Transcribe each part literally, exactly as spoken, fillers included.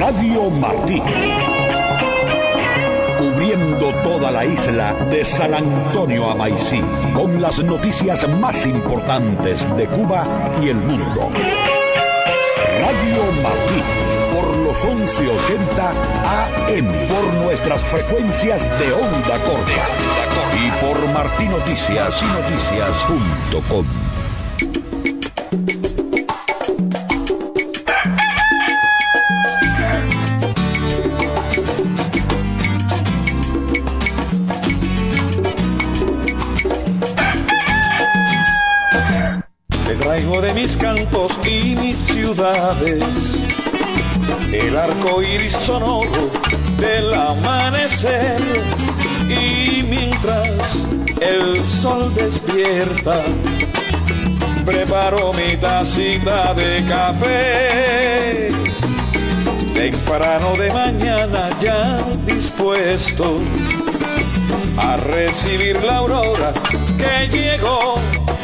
Radio Martí. Cubriendo toda la isla de San Antonio a Maicí, con las noticias más importantes de Cuba y el mundo. Radio Martí, por los once ochenta A M, por nuestras frecuencias de onda corta y por martinoticias y noticias punto com. Traigo de mis cantos y mis ciudades el arco iris sonoro del amanecer, y mientras el sol despierta preparo mi tacita de café temprano de mañana, ya dispuesto a recibir la aurora que llegó.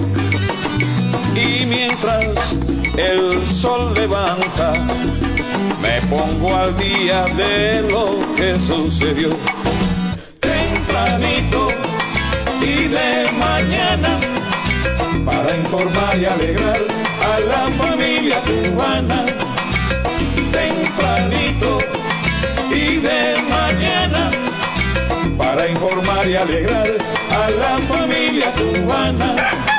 Y mientras el sol levanta, me pongo al día de lo que sucedió. Tempranito y de mañana, para informar y alegrar a la familia cubana. Tempranito y de mañana, para informar y alegrar a la familia cubana.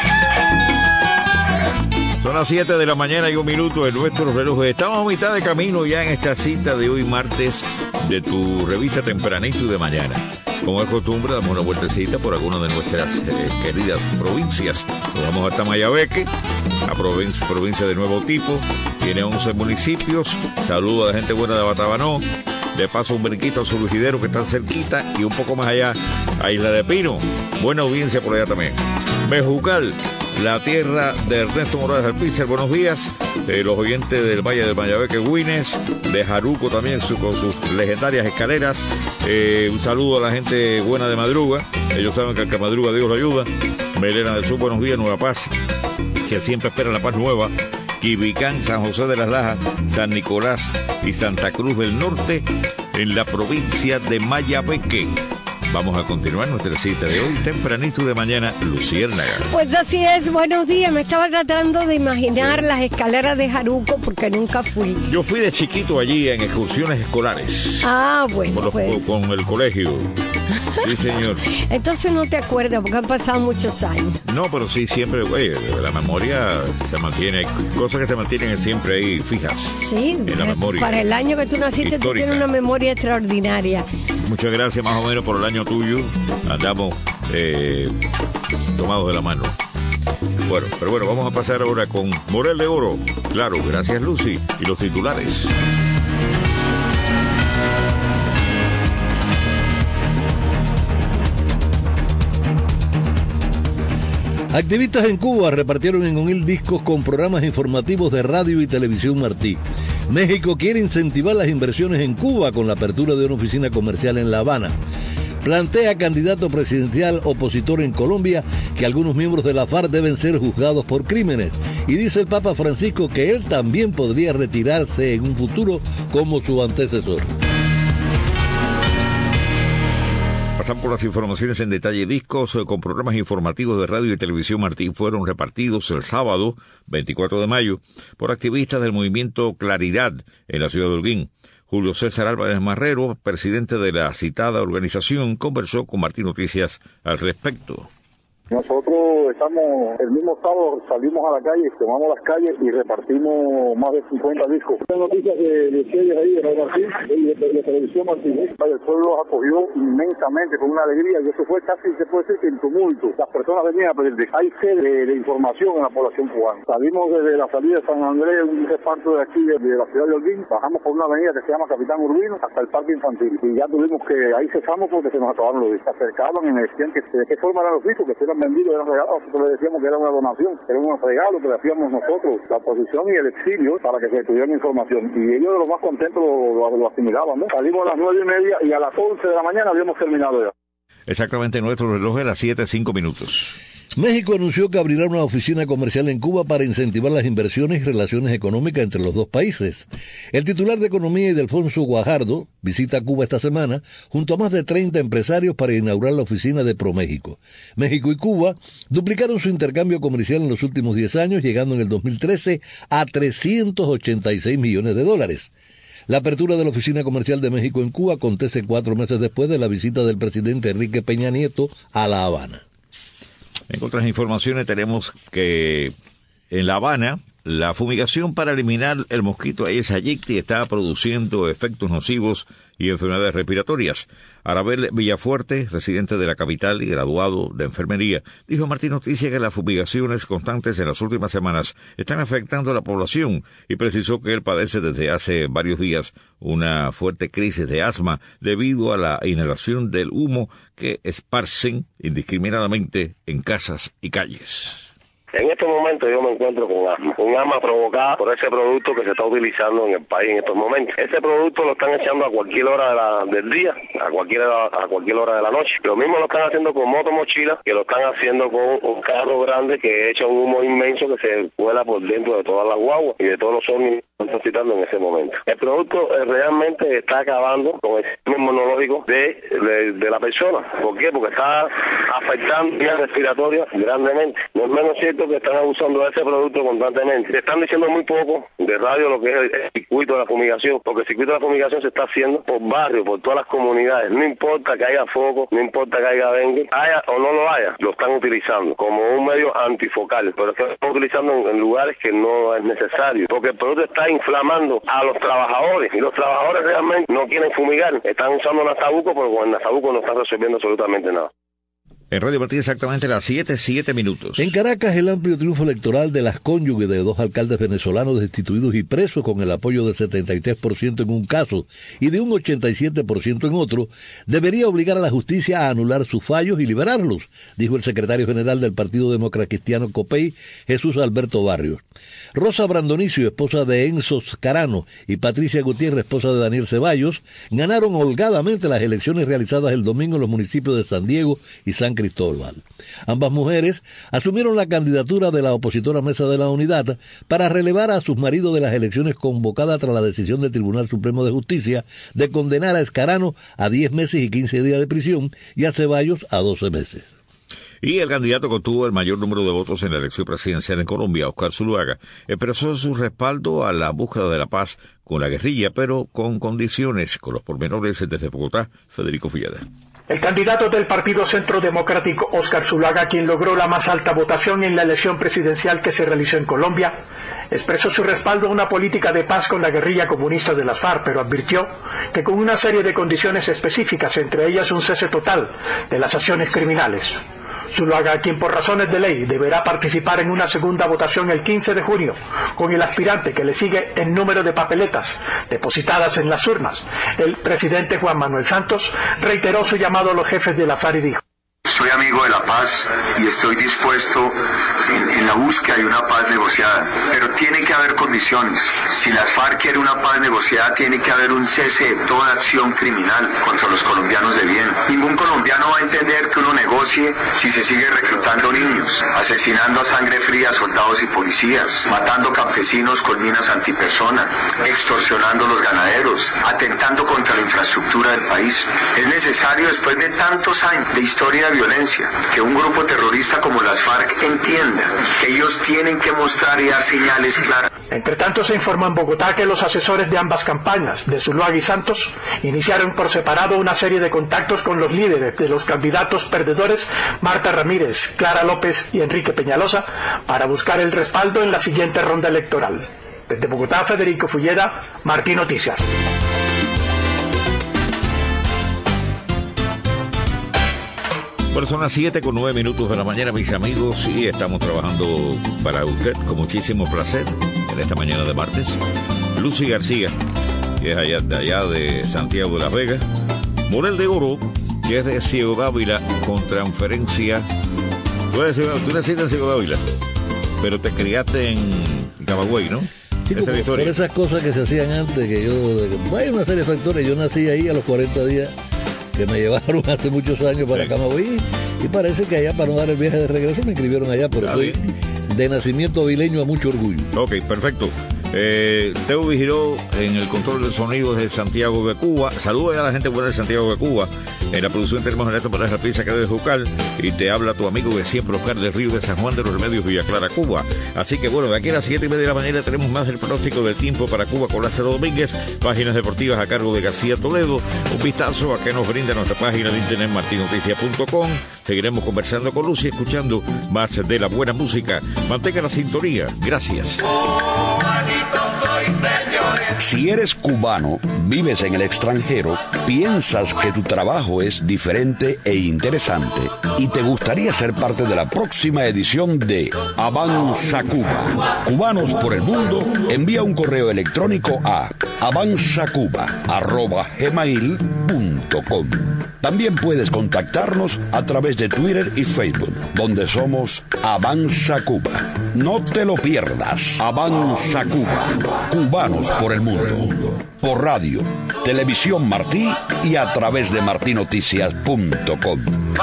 Son las siete de la mañana y un minuto en nuestros relojes. Estamos a mitad de camino ya en esta cita de hoy martes de tu revista Tempranito y de mañana. Como es costumbre, damos una vueltecita por alguna de nuestras eh, queridas provincias. Nos vamos hasta Mayabeque, la provincia, provincia de Nuevo Tipo. Tiene once municipios. Saludo a la gente buena de Batabanó. De paso un brinquito a Surgidero, que está cerquita, y un poco más allá a Isla de Pino. Buena audiencia por allá también. Mejucal, la tierra de Ernesto Morales Alpizar, buenos días. Eh, los oyentes del Valle del Mayabeque, Guines, de Jaruco también su, con sus legendarias escaleras. Eh, un saludo a la gente buena de Madruga. Ellos saben que al que madruga Dios lo ayuda. Melena del Sur, buenos días. Nueva Paz, que siempre espera la paz nueva. Quibicán, San José de las Lajas, San Nicolás y Santa Cruz del Norte, en la provincia de Mayabeque. Vamos a continuar nuestra cita de hoy, tempranito de mañana, Luciérnaga. Pues así es, buenos días. Me estaba tratando de imaginar las escaleras de Jaruco porque nunca fui. Yo fui de chiquito allí en excursiones escolares. Ah, bueno, con, los, pues. con el colegio. Sí, señor. Entonces no te acuerdas porque han pasado muchos años. No, pero sí, siempre, oye, la memoria se mantiene, hay cosas que se mantienen siempre ahí fijas. Sí, en la memoria. Para el año que tú naciste, histórica. Tú tienes una memoria extraordinaria. Muchas gracias, más o menos por el año tuyo. Andamos eh, tomados de la mano. Bueno, pero bueno, vamos a pasar ahora con Morel de Oro. Claro, gracias Lucy. Y los titulares. Activistas en Cuba repartieron en Onil discos con programas informativos de radio y televisión Martí. México quiere incentivar las inversiones en Cuba con la apertura de una oficina comercial en La Habana. Plantea candidato presidencial opositor en Colombia que algunos miembros de la FARC deben ser juzgados por crímenes. Y dice el Papa Francisco que él también podría retirarse en un futuro como su antecesor. Pasamos por las informaciones en detalle. Discos con programas informativos de radio y televisión Martí fueron repartidos el sábado veinticuatro de mayo por activistas del movimiento Claridad en la ciudad de Holguín. Julio César Álvarez Marrero, presidente de la citada organización, conversó con Martí Noticias al respecto. Nosotros estamos, el mismo sábado salimos a la calle, tomamos las calles y repartimos más de cincuenta discos. Hay noticias de, de series ahí, de Radio Martí y de, de, de televisión Martí. El pueblo los acogió inmensamente, con una alegría, y eso fue casi, se puede decir, que en tumulto. Las personas venían a pedir, hay sed de, de información en la población cubana. Salimos desde la salida de San Andrés, un reparto de aquí, de, de la ciudad de Holguín, bajamos por una avenida que se llama Capitán Urbino, hasta el parque infantil. Y ya tuvimos que, ahí cesamos porque se nos acabaron los discos. Se acercaban y me decían que de qué forma eran los discos, que eran vendidos, eran regalados. Nosotros le decíamos que era una donación, que era un regalo que le hacíamos nosotros, la oposición y el exilio, para que se tuvieran información. Y ellos de lo más contentos lo, lo, lo asimilaban, ¿no? Salimos a las nueve y media y a las once de la mañana habíamos terminado ya. Exactamente, nuestro reloj es las siete, cinco minutos. México anunció que abrirá una oficina comercial en Cuba para incentivar las inversiones y relaciones económicas entre los dos países. El titular de Economía, Ildefonso Guajardo, visita Cuba esta semana junto a más de treinta empresarios para inaugurar la oficina de ProMéxico. México y Cuba duplicaron su intercambio comercial en los últimos diez años, llegando en el dos mil trece a trescientos ochenta y seis millones de dólares. La apertura de la Oficina Comercial de México en Cuba acontece cuatro meses después de la visita del presidente Enrique Peña Nieto a La Habana. En otras informaciones tenemos que en La Habana la fumigación para eliminar el mosquito Aedes aegypti está produciendo efectos nocivos y enfermedades respiratorias. Arabel Villafuerte, residente de la capital y graduado de enfermería, dijo a Martín Noticias que las fumigaciones constantes en las últimas semanas están afectando a la población y precisó que él padece desde hace varios días una fuerte crisis de asma debido a la inhalación del humo que esparcen indiscriminadamente en casas y calles. En estos momentos yo me encuentro con asma, un asma provocada por ese producto que se está utilizando en el país en estos momentos. Ese producto lo están echando a cualquier hora de la, del día, a cualquier a cualquier hora de la noche. Lo mismo lo están haciendo con motomochilas, que lo están haciendo con un carro grande que echa un humo inmenso que se cuela por dentro de todas las guaguas y de todos los ómnibus que están citando en ese momento. El producto eh, realmente está acabando con el sistema inmunológico de, de, de la persona. ¿Por qué? Porque está afectando vías respiratorias grandemente. No es menos cierto que están abusando de ese producto constantemente. Se están diciendo muy poco de radio lo que es el, el circuito de la fumigación, porque el circuito de la fumigación se está haciendo por barrio, por todas las comunidades. No importa que haya foco, no importa que haya dengue, haya o no lo haya, lo están utilizando como un medio antifocal, pero es que lo están utilizando en, en lugares que no es necesario, porque el producto está inflamando a los trabajadores, y los trabajadores realmente no quieren fumigar, están usando nasabuco, pero con el nasabuco no están resolviendo absolutamente nada. En Radio Martí exactamente las siete, siete minutos. En Caracas, el amplio triunfo electoral de las cónyuges de dos alcaldes venezolanos destituidos y presos con el apoyo del setenta y tres por ciento en un caso y de un ochenta y siete por ciento en otro, debería obligar a la justicia a anular sus fallos y liberarlos, dijo el secretario general del Partido Demócrata Cristiano COPEI, Jesús Alberto Barrios. Rosa Brandonicio, esposa de Enzo Scarano, y Patricia Gutiérrez, esposa de Daniel Ceballos, ganaron holgadamente las elecciones realizadas el domingo en los municipios de San Diego y San Cristóbal. Ambas mujeres asumieron la candidatura de la opositora Mesa de la Unidad para relevar a sus maridos de las elecciones convocadas tras la decisión del Tribunal Supremo de Justicia de condenar a Scarano a diez meses y quince días de prisión y a Ceballos a doce meses. Y el candidato que obtuvo el mayor número de votos en la elección presidencial en Colombia, Oscar Zuluaga, expresó su respaldo a la búsqueda de la paz con la guerrilla, pero con condiciones. Con los pormenores desde Bogotá, Federico Fillada. El candidato del Partido Centro Democrático, Oscar Zuluaga, quien logró la más alta votación en la elección presidencial que se realizó en Colombia, expresó su respaldo a una política de paz con la guerrilla comunista de las FARC, pero advirtió que con una serie de condiciones específicas, entre ellas un cese total de las acciones criminales. Zuluaga, quien por razones de ley deberá participar en una segunda votación el quince de junio, con el aspirante que le sigue en número de papeletas depositadas en las urnas, el presidente Juan Manuel Santos reiteró su llamado a los jefes de la FARC y dijo: soy amigo de la paz y estoy dispuesto en, en la búsqueda de una paz negociada, pero tiene que haber condiciones. Si las FARC quiere una paz negociada, tiene que haber un cese de toda acción criminal contra los colombianos de bien. Ningún colombiano va a entender que uno negocie si se sigue reclutando niños, asesinando a sangre fría a soldados y policías, matando campesinos con minas antipersona, extorsionando a los ganaderos, atentando contra la infraestructura del país. Es necesario, después de tantos años de historia de violencia, que un grupo terrorista como las FARC entienda que ellos tienen que mostrar y dar señales claras. Entre tanto, se informó en Bogotá que los asesores de ambas campañas, de Zuluaga y Santos, iniciaron por separado una serie de contactos con los líderes de los candidatos perdedores, Marta Ramírez, Clara López y Enrique Peñalosa, para buscar el respaldo en la siguiente ronda electoral. Desde Bogotá, Federico Fulleda, Martín Noticias. Bueno, son las siete con nueve minutos de la mañana, mis amigos, y estamos trabajando para usted con muchísimo placer en esta mañana de martes. Lucy García, que es allá de, allá de Santiago de las Vegas. Morel de Oro, que es de Ciego Dávila, con transferencia. Tú, eres, tú naciste en Ciego Dávila, pero te criaste en Camagüey, ¿no? Sí, esa es la historia. Por esas cosas que se hacían antes, que yo... Hay una serie de factores, yo nací ahí a los cuarenta días. que me llevaron hace muchos años para sí. Camagüey, y parece que allá, para no dar el viaje de regreso, me inscribieron allá, pero soy de nacimiento avileño a mucho orgullo. Ok, perfecto. Eh, Teo Vigiló en el control de sonido de Santiago de Cuba. Saludos a la gente buena de Santiago de Cuba. En la producción tenemos a Ernesto Pérez Pizza, que debe Jucal, y te habla tu amigo de siempre, Oscar del Río de San Juan de los Remedios, Villa Clara, Cuba. Así que bueno, de aquí a las siete y media de la mañana tenemos más del pronóstico del tiempo para Cuba con Lázaro Domínguez, páginas deportivas a cargo de García Toledo, un vistazo a qué nos brinda nuestra página de internet martin noticias punto com. Seguiremos conversando con Lucy, escuchando más de la buena música. Mantenga la sintonía. Gracias. Si eres cubano, vives en el extranjero, piensas que tu trabajo es diferente e interesante y te gustaría ser parte de la próxima edición de Avanza Cuba. Cubanos por el Mundo, envía un correo electrónico a avanzacuba arroba gmail punto com. También puedes contactarnos a través de Twitter y Facebook, donde somos Avanza Cuba. No te lo pierdas. Avanza Cuba. Cubanos por el Mundo. Por radio, Televisión Martí y a través de martin noticias punto com.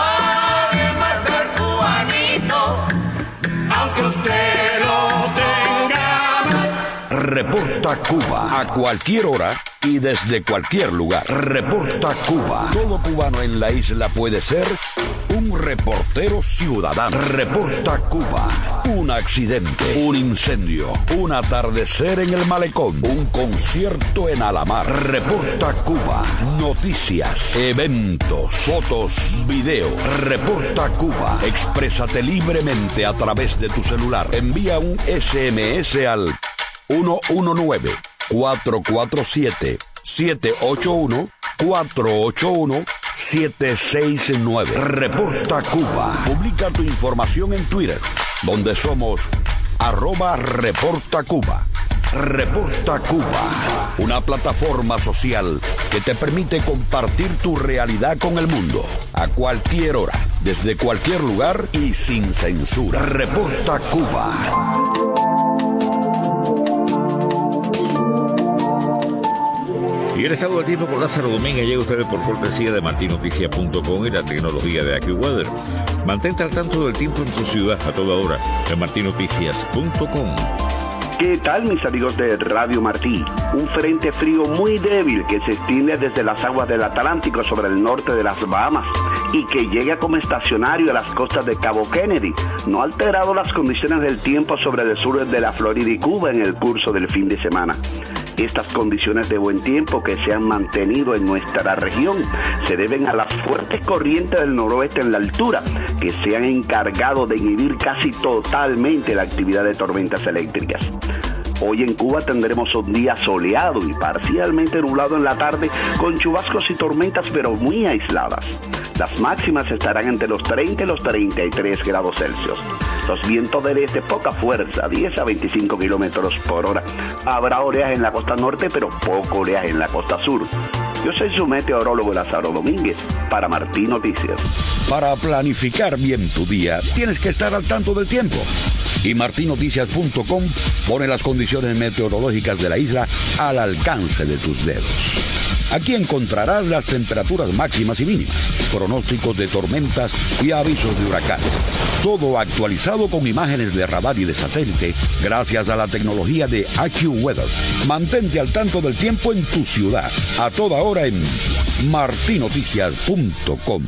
Aunque usted lo tenga. Reporta Cuba a cualquier hora y desde cualquier lugar. Reporta Cuba. Todo cubano en la isla puede ser un reportero ciudadano. Reporta Cuba. Un accidente, un incendio, un atardecer en el malecón, un concierto en Alamar. Reporta Cuba. Noticias, eventos, fotos, videos. Reporta Cuba. Exprésate libremente a través de tu celular. Envía un ese eme ese al uno uno nueve, cuatro cuatro siete, siete ocho uno, cuatro ocho uno, siete seis nueve. Reporta Cuba. Publica tu información en Twitter, donde somos arroba Reporta Cuba. Reporta Cuba, una plataforma social que te permite compartir tu realidad con el mundo, a cualquier hora, desde cualquier lugar y sin censura. Reporta Cuba. Y el estado del tiempo con Lázaro Domínguez llega a ustedes por cortesía de martin noticias punto com y la tecnología de AccuWeather. Mantente al tanto del tiempo en tu ciudad a toda hora en martin noticias punto com. ¿Qué tal, mis amigos de Radio Martí? Un frente frío muy débil que se extiende desde las aguas del Atlántico sobre el norte de las Bahamas y que llega como estacionario a las costas de Cabo Kennedy no ha alterado las condiciones del tiempo sobre el sur de la Florida y Cuba en el curso del fin de semana. Estas condiciones de buen tiempo que se han mantenido en nuestra región se deben a las fuertes corrientes del noroeste en la altura, que se han encargado de inhibir casi totalmente la actividad de tormentas eléctricas. Hoy en Cuba tendremos un día soleado y parcialmente nublado en la tarde, con chubascos y tormentas pero muy aisladas. Las máximas estarán entre los treinta y los treinta y tres grados Celsius. Los vientos del este poca fuerza, diez a veinticinco kilómetros por hora. Habrá oleaje en la costa norte, pero poco oleaje en la costa sur. Yo soy su meteorólogo Lázaro Domínguez, para Martín Noticias. Para planificar bien tu día, tienes que estar al tanto del tiempo. Y martin noticias punto com pone las condiciones meteorológicas de la isla al alcance de tus dedos. Aquí encontrarás las temperaturas máximas y mínimas, pronósticos de tormentas y avisos de huracanes. Todo actualizado con imágenes de radar y de satélite gracias a la tecnología de AccuWeather. Mantente al tanto del tiempo en tu ciudad, a toda hora en martin noticias punto com.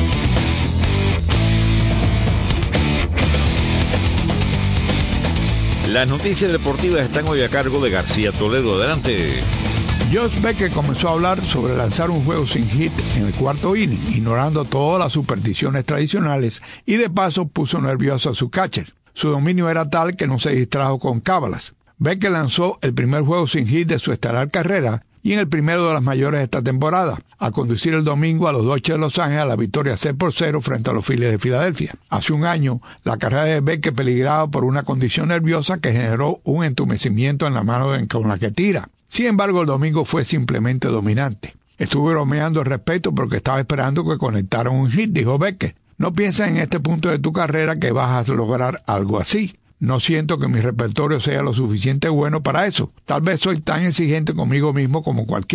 Las noticias deportivas están hoy a cargo de García Toledo. Adelante. Josh Becker comenzó a hablar sobre lanzar un juego sin hit en el cuarto inning, ignorando todas las supersticiones tradicionales, y de paso puso nervioso a su catcher. Su dominio era tal que no se distrajo con cábalas. Becker lanzó el primer juego sin hit de su estelar carrera y en el primero de las mayores de esta temporada, al conducir el domingo a los Dodgers de Los Ángeles a la victoria seis por cero frente a los Phillies de Filadelfia. Hace un año, la carrera de Becker peligraba por una condición nerviosa que generó un entumecimiento en la mano con la que tira. Sin embargo, el domingo fue simplemente dominante. Estuve bromeando al respecto porque estaba esperando que conectaran un hit, dijo Becker. No pienses en este punto de tu carrera que vas a lograr algo así. No siento que mi repertorio sea lo suficiente bueno para eso. Tal vez soy tan exigente conmigo mismo como cualquiera.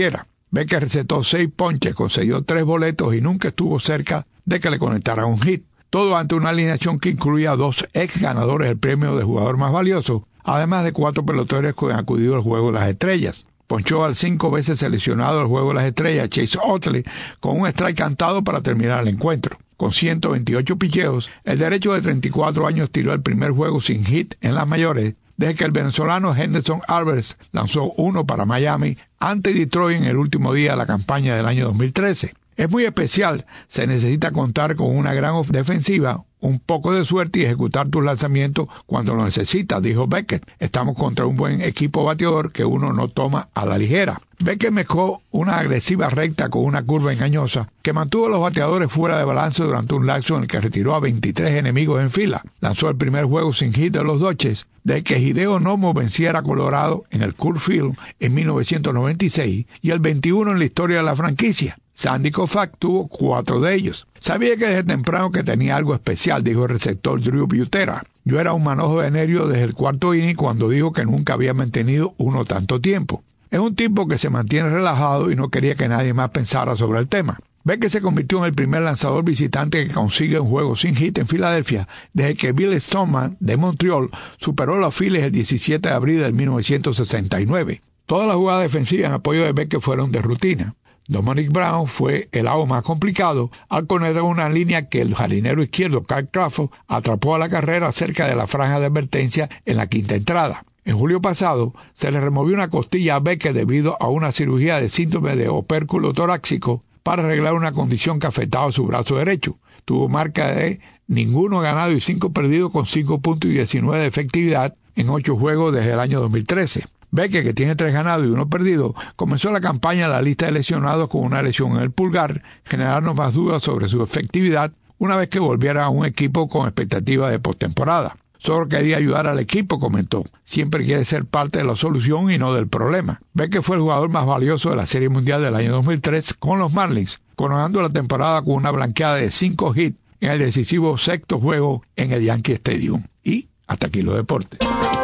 Becker recetó seis ponches, concedió tres boletos y nunca estuvo cerca de que le conectaran un hit. Todo ante una alineación que incluía dos ex ganadores del premio de jugador más valioso, además de cuatro peloteros que han acudido al Juego de las Estrellas. Ponchó al cinco veces seleccionado al Juego de las Estrellas, Chase Utley, con un strike cantado para terminar el encuentro. Con ciento veintiocho picheos, el derecho de treinta y cuatro años tiró el primer juego sin hit en las mayores, desde que el venezolano Henderson Alvarez lanzó uno para Miami ante Detroit en el último día de la campaña del año dos mil trece. Es muy especial, se necesita contar con una gran defensiva, un poco de suerte y ejecutar tus lanzamientos cuando lo necesitas, dijo Beckett. Estamos contra un buen equipo bateador que uno no toma a la ligera. Beckett mezcló una agresiva recta con una curva engañosa que mantuvo a los bateadores fuera de balance durante un lapso en el que retiró a veintitrés enemigos en fila. Lanzó el primer juego sin hit de los Dodgers de que Hideo Nomo venciera a Colorado en el Coors Field en mil novecientos noventa y seis y el veintiuno en la historia de la franquicia. Sandy Koufax tuvo cuatro de ellos. Sabía que desde temprano que tenía algo especial, dijo el receptor Drew Butera. Yo era un manojo de nervios desde el cuarto inning cuando dijo que nunca había mantenido uno tanto tiempo. Es un tipo que se mantiene relajado y no quería que nadie más pensara sobre el tema. Ve que se convirtió en el primer lanzador visitante que consigue un juego sin hit en Filadelfia desde que Bill Stoneman de Montreal superó a los Phillies el diecisiete de abril de mil novecientos sesenta y nueve. Todas las jugadas defensivas en apoyo de Beckett fueron de rutina. Dominic Brown fue el lado más complicado al conectar una línea que el jardinero izquierdo Carl Crawford atrapó a la carrera cerca de la franja de advertencia en la quinta entrada. En julio pasado se le removió una costilla a Beckett debido a una cirugía de síndrome de opérculo torácico para arreglar una condición que afectaba su brazo derecho. Tuvo marca de ninguno ganado y cinco perdidos con cinco puntos y diecinueve de efectividad en ocho juegos desde el año dos mil trece. Beckett, que tiene tres ganados y uno perdido, comenzó la campaña en la lista de lesionados con una lesión en el pulgar, generando más dudas sobre su efectividad una vez que volviera a un equipo con expectativa de postemporada. Solo quería ayudar al equipo, comentó. Siempre quiere ser parte de la solución y no del problema. Beckett fue el jugador más valioso de la Serie Mundial del año dos mil tres con los Marlins, coronando la temporada con una blanqueada de cinco hits en el decisivo sexto juego en el Yankee Stadium. Y hasta aquí los deportes.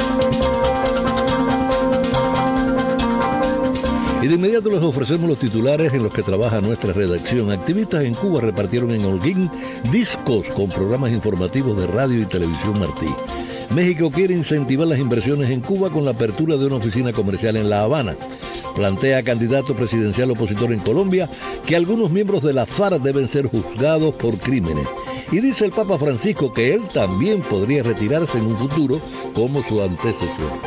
Y de inmediato les ofrecemos los titulares en los que trabaja nuestra redacción. Activistas en Cuba repartieron en Holguín discos con programas informativos de radio y televisión Martí. México quiere incentivar las inversiones en Cuba con la apertura de una oficina comercial en La Habana. Plantea candidato presidencial opositor en Colombia que algunos miembros de la FARC deben ser juzgados por crímenes. Y dice el Papa Francisco que él también podría retirarse en un futuro como su antecesor.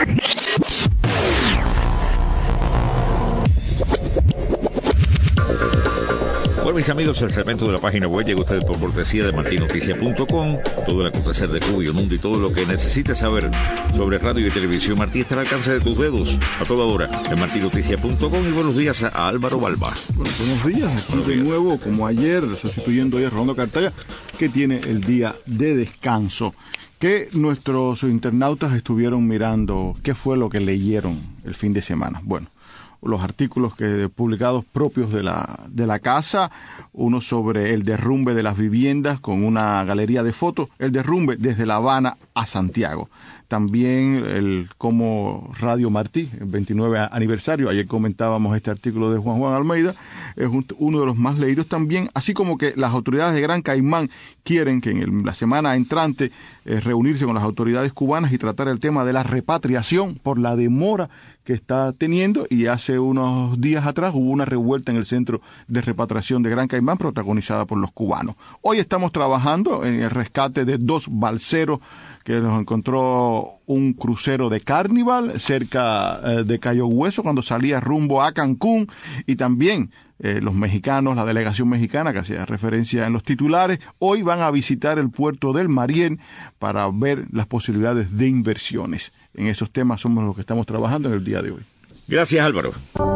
Bueno, mis amigos, el segmento de la página web llega a ustedes por cortesía de martin noticias punto com. Todo el acontecer de Cuba y el mundo y todo lo que necesites saber sobre radio y televisión Martí está al alcance de tus dedos a toda hora en martin noticias punto com. Y buenos días a Álvaro Balba. Bueno, buenos días. Aquí buenos de días. Nuevo, como ayer, sustituyendo hoy a Rolando Cartaya, que tiene el día de descanso. Que nuestros internautas estuvieron mirando qué fue lo que leyeron el fin de semana. Bueno, los artículos que publicados propios de la de la casa, uno sobre el derrumbe de las viviendas con una galería de fotos, el derrumbe desde La Habana a Santiago. También el como Radio Martí, el veintinueve aniversario, ayer comentábamos este artículo de Juan Juan Almeida, es un, uno de los más leídos también, así como que las autoridades de Gran Caimán quieren que en el, la semana entrante eh, reunirse con las autoridades cubanas y tratar el tema de la repatriación por la demora que está teniendo, y hace unos días atrás hubo una revuelta en el centro de repatriación de Gran Caimán protagonizada por los cubanos. Hoy estamos trabajando en el rescate de dos balseros que nos encontró un crucero de Carnival cerca eh, de Cayo Hueso cuando salía rumbo a Cancún, y también eh, los mexicanos, la delegación mexicana que hacía referencia en los titulares, hoy van a visitar el puerto del Marién para ver las posibilidades de inversiones. En esos temas somos los que estamos trabajando en el día de hoy. Gracias, Álvaro.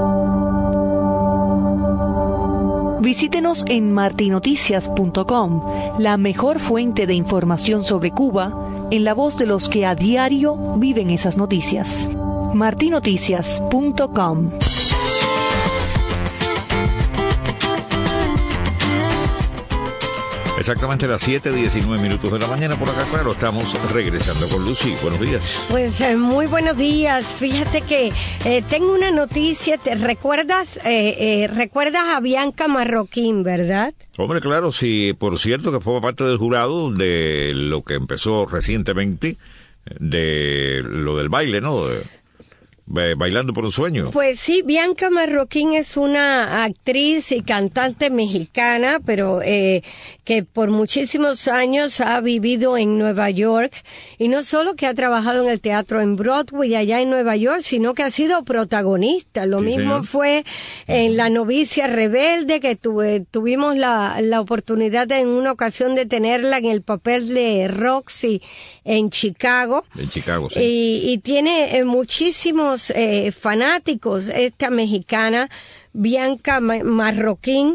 Visítenos en martin noticias punto com, la mejor fuente de información sobre Cuba, en la voz de los que a diario viven esas noticias. martin noticias punto com. Exactamente a las siete diecinueve minutos de la mañana por acá, claro, estamos regresando con Lucy. Buenos días. Pues eh, muy buenos días. Fíjate que eh, tengo una noticia. ¿Te recuerdas? Eh, eh, ¿Recuerdas a Bianca Marroquín, verdad? Hombre, claro, sí, por cierto que forma parte del jurado de lo que empezó recientemente, de lo del baile, ¿no? De, Bailando por un Sueño. Pues sí, Bianca Marroquín es una actriz y cantante mexicana, pero eh, que por muchísimos años ha vivido en Nueva York, y no solo que ha trabajado en el teatro en Broadway allá en Nueva York, sino que ha sido protagonista. Lo sí, mismo señor. Fue en La novicia rebelde, que tuve, tuvimos la, la oportunidad de, en una ocasión de tenerla en el papel de Roxy en Chicago. En Chicago, sí. Y, y tiene eh, muchísimos Eh, fanáticos. Esta mexicana, Bianca Marroquín,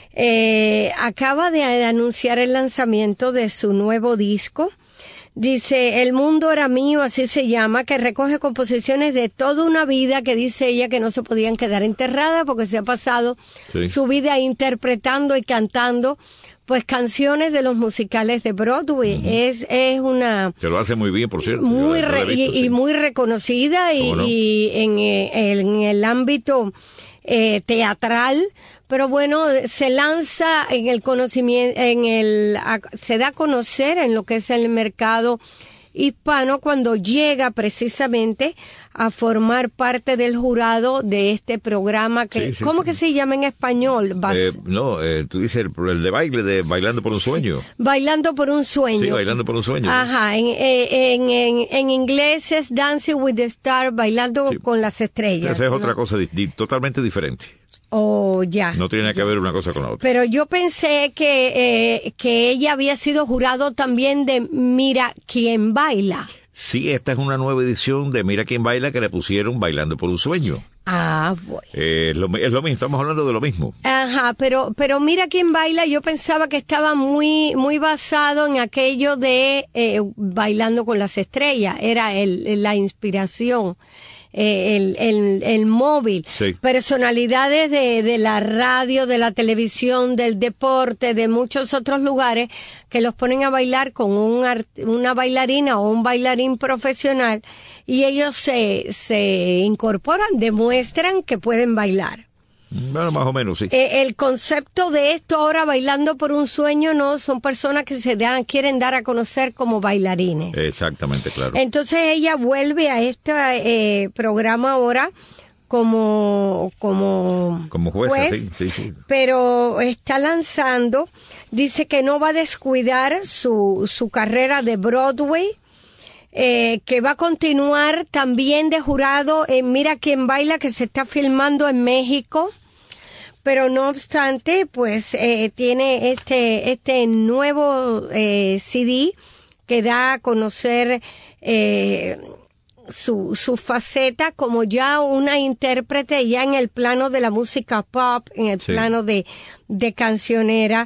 eh, acaba de anunciar el lanzamiento de su nuevo disco. Dice, El mundo era mío, así se llama, que recoge composiciones de toda una vida que dice ella que no se podían quedar enterradas porque se ha pasado sí. su vida interpretando y cantando pues canciones de los musicales de Broadway. Uh-huh. Es es una... Que lo hace muy bien, por cierto. Muy re, visto, y, sí. y muy reconocida y, no? y en, en el ámbito eh, teatral, pero bueno, se lanza en el conocimiento, en el se da a conocer en lo que es el mercado hispano cuando llega precisamente a formar parte del jurado de este programa que sí, sí, ¿cómo sí. que se llama en español? Eh, no, eh, tú dices el, el de baile de Bailando por un Sueño. Bailando por un Sueño. Sí, Bailando por un Sueño. Ajá, en, en, en, en inglés es Dancing with the Stars, Bailando sí. con las estrellas. Esa es ¿no? otra cosa di, di, totalmente diferente. Oh, ya. No tiene nada que ver una cosa con la otra. Pero yo pensé que eh, que ella había sido jurado también de Mira quién baila. Sí, esta es una nueva edición de Mira quién baila que le pusieron Bailando por un Sueño. Ah, bueno. Eh, es, lo, es lo mismo, estamos hablando de lo mismo. Ajá, pero pero Mira quién baila, yo pensaba que estaba muy muy basado en aquello de eh, Bailando con las estrellas, era el la inspiración. Eh, el, el, el móvil, sí. personalidades de, de la radio, de la televisión, del deporte, de muchos otros lugares que los ponen a bailar con un art, una bailarina o un bailarín profesional y ellos se, se incorporan, demuestran que pueden bailar. Bueno, más o menos, sí. Eh, el concepto de esto ahora, Bailando por un Sueño, no son personas que se dan, quieren dar a conocer como bailarines. Exactamente, claro. Entonces ella vuelve a este eh, programa ahora como como, como jueza, juez, sí, sí, sí. Pero está lanzando, dice que no va a descuidar su, su carrera de Broadway, Eh, que va a continuar también de jurado en Mira quién baila, que se está filmando en México, pero no obstante, pues eh, tiene este este nuevo eh, C D que da a conocer eh, su su faceta como ya una intérprete ya en el plano de la música pop, en el sí. plano de de cancionera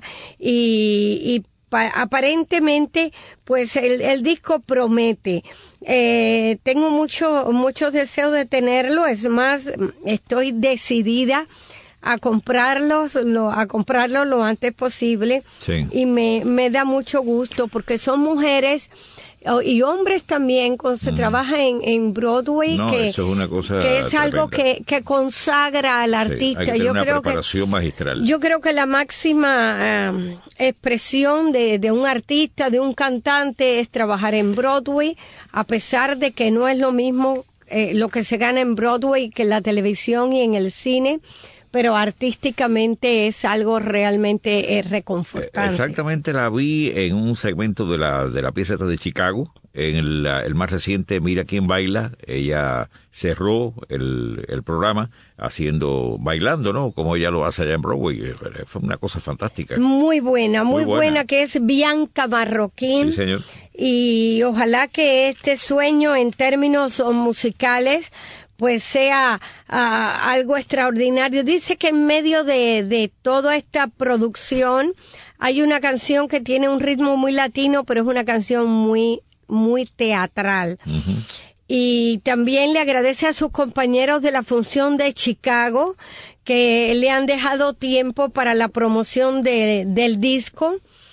y, y Pa- aparentemente pues el, el disco promete. Eh, tengo mucho muchos deseos de tenerlo, es más, estoy decidida a comprarlos lo, a comprarlo lo antes posible sí. y me, me da mucho gusto porque son mujeres y hombres también cuando se mm. trabaja en, en Broadway no, que, eso es, una cosa que es algo tremenda. que, que consagra al artista. Sí, hay que yo una creo preparación que, magistral. Yo creo que la máxima um, expresión de, de un artista, de un cantante es trabajar en Broadway, a pesar de que no es lo mismo eh, lo que se gana en Broadway que en la televisión y en el cine. Pero artísticamente es algo realmente eh, reconfortante. Exactamente, la vi en un segmento de la de la pieza de Chicago, en el, el más reciente Mira quién baila. Ella cerró el, el programa haciendo, bailando, ¿no? Como ella lo hace allá en Broadway. Fue una cosa fantástica. Muy buena, muy, muy buena. buena, que es Bianca Marroquín. Sí, señor. Y ojalá que este sueño en términos musicales pues sea uh, algo extraordinario. Dice que en medio de, de toda esta producción hay una canción que tiene un ritmo muy latino, pero es una canción muy, muy teatral. Uh-huh. Y también le agradece a sus compañeros de la función de Chicago que le han dejado tiempo para la promoción de, del disco.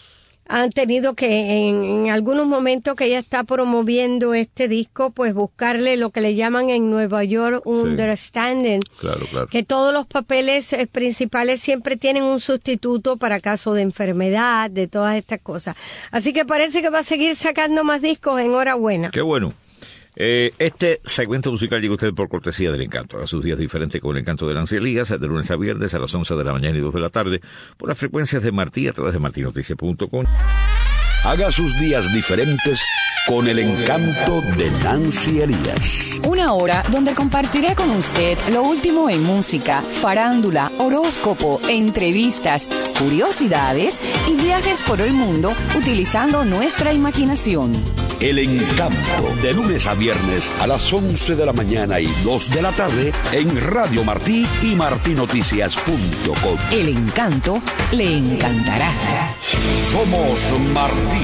han tenido que en, en algunos momentos que ella está promoviendo este disco, pues buscarle lo que le llaman en Nueva York un understanding. Claro, claro. Que todos los papeles eh, principales siempre tienen un sustituto para caso de enfermedad, de todas estas cosas. Así que parece que va a seguir sacando más discos. Enhorabuena. Qué bueno. Eh, este segmento musical llega a usted por cortesía del Encanto. Haga sus días diferentes con el Encanto de Nancy Elías, de lunes a viernes a las once de la mañana y dos de la tarde, por las frecuencias de Martí a través de marti noticias punto com. Haga sus días diferentes con el Encanto de Nancy Elías. Una hora donde compartiré con usted lo último en música, farándula, horóscopo, entrevistas, curiosidades y viajes por el mundo utilizando nuestra imaginación. El Encanto, de lunes a viernes a las once de la mañana y dos de la tarde en Radio Martí y marti noticias punto com. El Encanto le encantará. Somos Martí.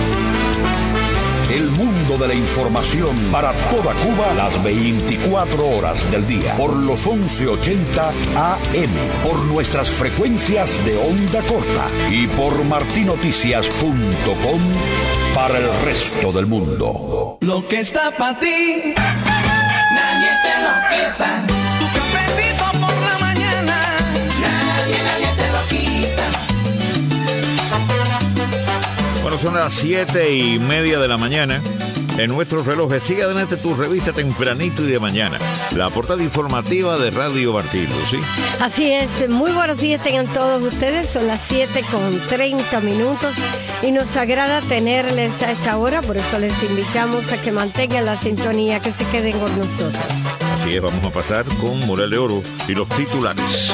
El mundo de la información para toda Cuba las veinticuatro horas del día por los once ochenta A M, por nuestras frecuencias de onda corta y por marti noticias punto com para el resto del mundo. Lo que está para ti, nadie te lo quita. Tu cafecito por la mañana, nadie, nadie te lo quita. Bueno, son las siete y media de la mañana. En nuestros relojes, sigue adelante tu revista tempranito y de mañana. La portada informativa de Radio Martí, ¿sí? Así es, muy buenos días tengan todos ustedes, son las siete con treinta minutos y nos agrada tenerles a esta hora, por eso les invitamos a que mantengan la sintonía, que se queden con nosotros. Así es, vamos a pasar con Moral de Oro y los titulares.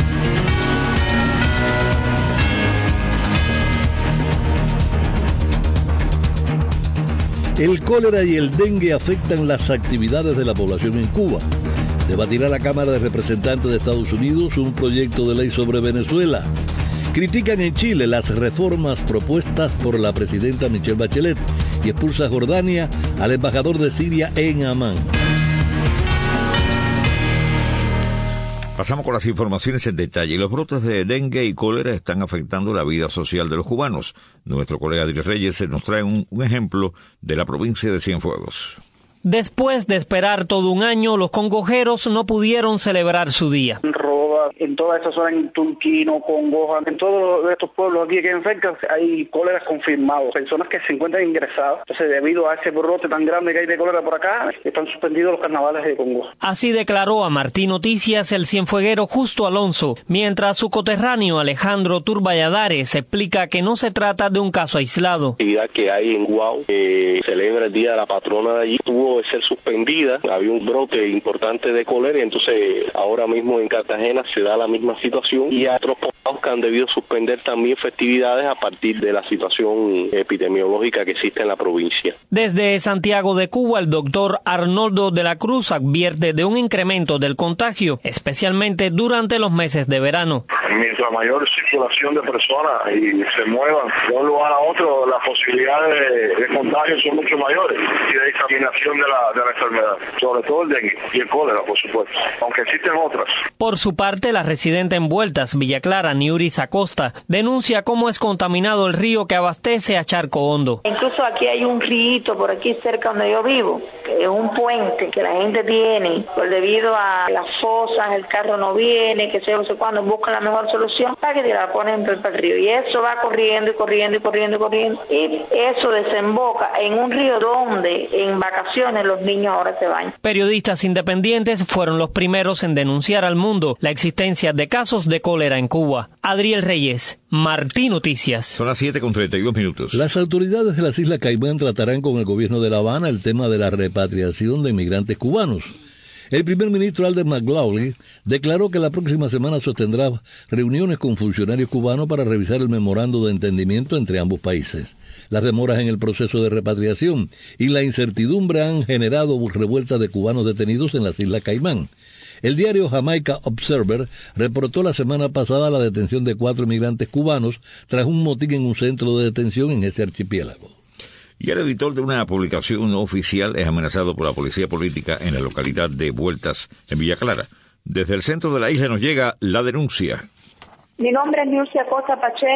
El cólera y el dengue afectan las actividades de la población en Cuba. Debatirá la Cámara de Representantes de Estados Unidos un proyecto de ley sobre Venezuela. Critican en Chile las reformas propuestas por la presidenta Michelle Bachelet y expulsa a Jordania al embajador de Siria en Amán. Pasamos con las informaciones en detalle. Los brotes de dengue y cólera están afectando la vida social de los cubanos. Nuestro colega Adriel Reyes nos trae un, un ejemplo de la provincia de Cienfuegos. Después de esperar todo un año, los congojeros no pudieron celebrar su día. Roda, en toda esa zona, en Turquino, Congoja, en todos estos pueblos aquí que cerca hay cólera confirmados, personas que se encuentran ingresadas. Entonces, debido a ese brote tan grande que hay de cólera por acá, están suspendidos los carnavales de Congoja. Así declaró a Martí Noticias el cienfueguero Justo Alonso, mientras su coterráneo Alejandro Turballadares explica que no se trata de un caso aislado. La actividad que hay en Guau, que celebra el Día de la Patrona de allí, tuvo de ser suspendida, había un brote importante de cólera, y entonces ahora mismo en Cartagena se da la misma situación y a otros poblados que han debido suspender también festividades a partir de la situación epidemiológica que existe en la provincia. Desde Santiago de Cuba, el doctor Arnoldo de la Cruz advierte de un incremento del contagio, especialmente durante los meses de verano. Mientras mayor circulación de personas y se muevan de un lugar a otro, las posibilidades de, de contagio son mucho mayores y de diseminación de la, de la enfermedad, sobre todo el dengue y el cólera, por supuesto, aunque existen otras. Por su parte, la residente en Vueltas, Villa Clara, Niuris Acosta, denuncia cómo es contaminado el río que abastece a Charco Hondo. Incluso aquí hay un río por aquí cerca donde yo vivo, que es un puente que la gente tiene, pues debido a las fosas, el carro no viene, que sé yo, no sé cuándo, buscan la mejor solución para que te la ponen por el río. Y eso va corriendo y corriendo y corriendo y corriendo. Y eso desemboca en un río donde en vacaciones los niños ahora se bañan. Periodistas independientes fueron los primeros en denunciar al mundo la existencia de casos de cólera en Cuba. Adriel Reyes, Martí Noticias. Son las siete con treinta y dos minutos. Las autoridades de las Islas Caimán tratarán con el gobierno de La Habana el tema de la repatriación de inmigrantes cubanos. El primer ministro Alden McLaughlin declaró que la próxima semana sostendrá reuniones con funcionarios cubanos para revisar el memorando de entendimiento entre ambos países. Las demoras en el proceso de repatriación y la incertidumbre han generado revueltas de cubanos detenidos en las Islas Caimán. El diario Jamaica Observer reportó la semana pasada la detención de cuatro inmigrantes cubanos tras un motín en un centro de detención en ese archipiélago. Y el editor de una publicación no oficial es amenazado por la policía política en la localidad de Vueltas, en Villa Clara. Desde el centro de la isla nos llega la denuncia. Mi nombre es Nurcia Costa Pacheco,